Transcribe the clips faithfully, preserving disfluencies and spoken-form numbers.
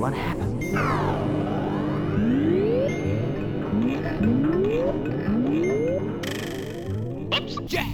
what happened. Oops, Jack!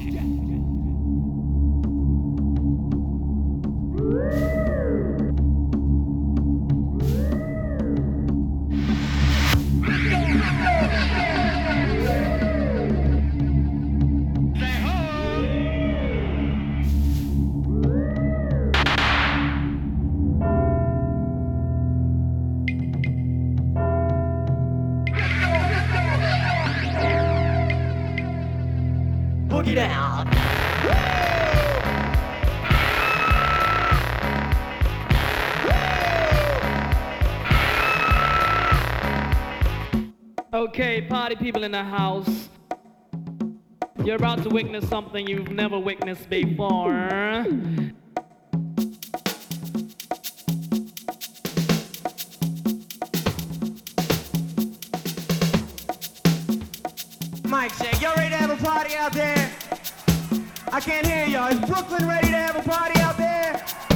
Boogie down. Okay, party people in the house. You're about to witness something you've never witnessed before. Mike check, y'all ready to have a party out there? I can't hear y'all. Is Brooklyn ready to have a party out there?